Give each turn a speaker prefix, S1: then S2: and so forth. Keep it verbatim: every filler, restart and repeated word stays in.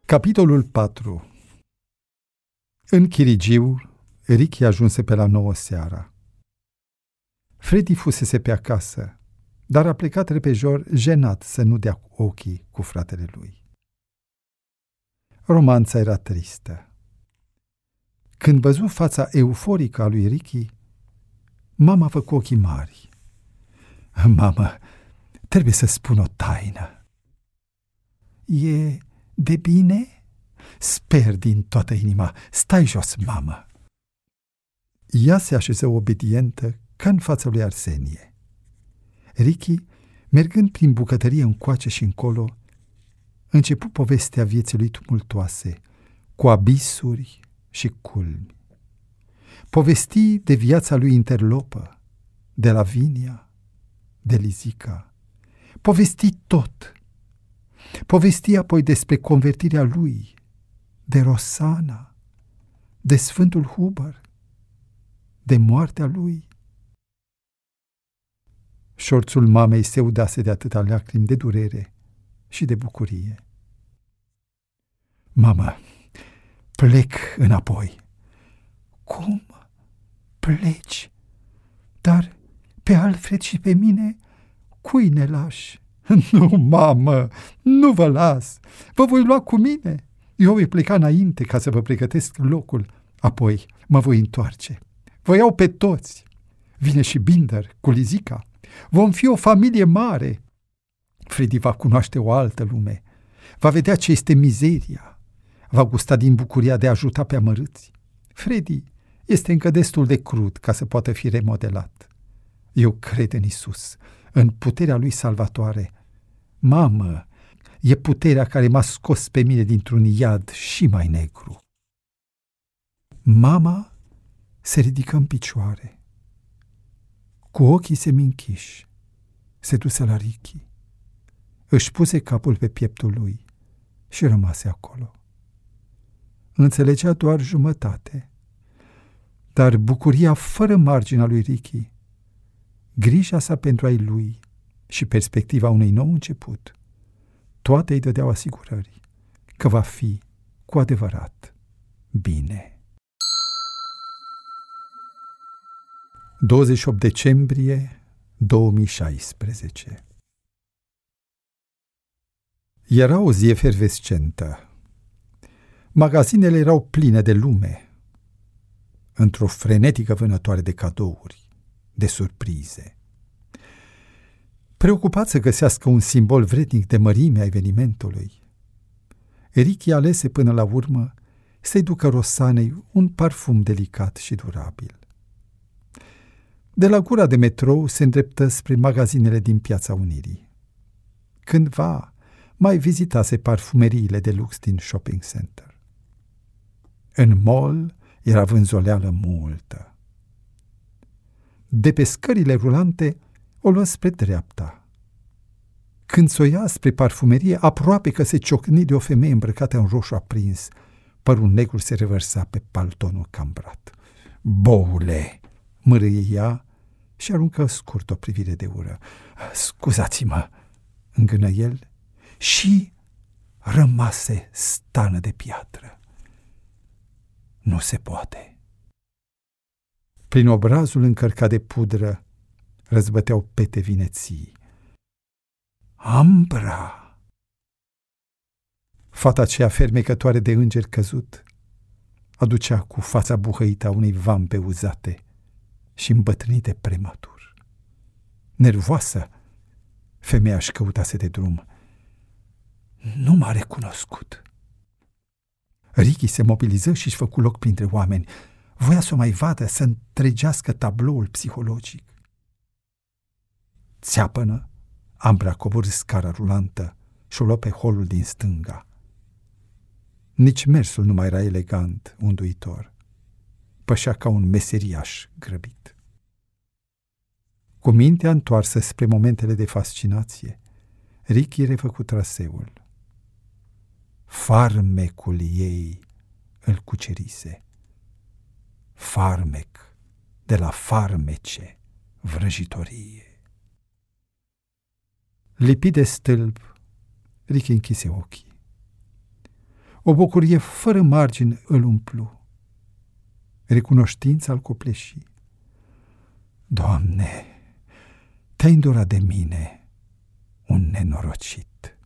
S1: Capitolul patru. În chirigiu, Ricky ajunse pe la nouă seara. Freddy fusese pe acasă, dar a plecat repejor, jenat să nu dea ochii cu fratele lui. Romanța era tristă. Când văzu fața euforică a lui Ricky, mama făcu ochii mari. Mamă, trebuie să spun o taină. E de bine? Sper din toată inima. Stai jos, mamă. Ea se așeză obedientă ca în fața lui Arsenie. Ricky, mergând prin bucătărie încoace și încolo, începu povestea vieții lui tumultoase, cu abisuri și culmi. Povesti de viața lui interlopă, de Lavinia, de Lizica. Povesti tot. Povesti apoi despre convertirea lui, de Rosana, de Sfântul Huber, de moartea lui. Șorțul mamei se udase de atâta lacrimi de durere și de bucurie. Mamă, plec înapoi. Cum? Pleci? Dar pe Alfred și pe mine cui ne lași? Nu, mamă, nu vă las. Vă voi lua cu mine. Eu voi pleca înainte ca să vă pregătesc locul. Apoi mă voi întoarce. Vă iau pe toți. Vine și Binder cu Lizica. Vom fi o familie mare. Freddy va cunoaște o altă lume. Va vedea ce este mizeria. Va gusta din bucuria de a ajuta pe amărâți. Freddy este încă destul de crud ca să poată fi remodelat. Eu cred în Isus, în puterea lui salvatoare. Mamă, e puterea care m-a scos pe mine dintr-un iad și mai negru. Mama se ridică în picioare. Cu ochii semi-închiși, se duse la Ricky. Își puse capul pe pieptul lui și rămase acolo. Înțelegea doar jumătate, dar bucuria fără marginea lui Ricky, grija sa pentru ai lui și perspectiva unui nou început, toate îi dădeau asigurări că va fi cu adevărat bine. douăzeci și opt decembrie două mii șaisprezece. Era o zi efervescentă. Magazinele erau pline de lume, într-o frenetică vânătoare de cadouri, de surprize. Preocupat să găsească un simbol vrednic de mărime a evenimentului, Ricky alese până la urmă să-i ducă Rosanei un parfum delicat și durabil. De la gura de metrou se îndreptă spre magazinele din Piața Unirii. Cândva mai vizitase parfumeriile de lux din shopping center. În mall era vânzoleală multă. De pe scările rulante o luă spre dreapta. Când s-o ia spre parfumerie, aproape că se ciocni de o femeie îmbrăcată în roșu aprins. Părul negru se revărsa pe paltonul cambrat. Boule! Mărâie ea și aruncă scurt o privire de ură. Scuzați-mă, îngână el și rămase stană de piatră. Nu se poate. Prin obrazul încărcat de pudră răzbăteau pete vineții. Ambra! Fata aceea fermecătoare de înger căzut aducea cu fața buhăită a unei vampe uzate și îmbătrânite prematur. Nervoasă, femeia își căutase de drum. Nu m-a recunoscut. Ricky se mobiliză și își făcu loc printre oameni. Voia să o mai vadă, să întregească tabloul psihologic. Țeapănă, Ambra coborî scara rulantă și o luă pe holul din stânga. Nici mersul nu mai era elegant, unduitor. Pășea ca un meseriaș grăbit. Cu mintea întoarsă spre momentele de fascinație, Ricky refăcu traseul. Farmecul ei îl cucerise. Farmec de la farmece, vrăjitorie. Lipit de stâlp, Ricky închise ochii. O bucurie fără margini îl umplu. Recunoștința îl copleși. Doamne, te-ai îndurat de mine, un nenorocit.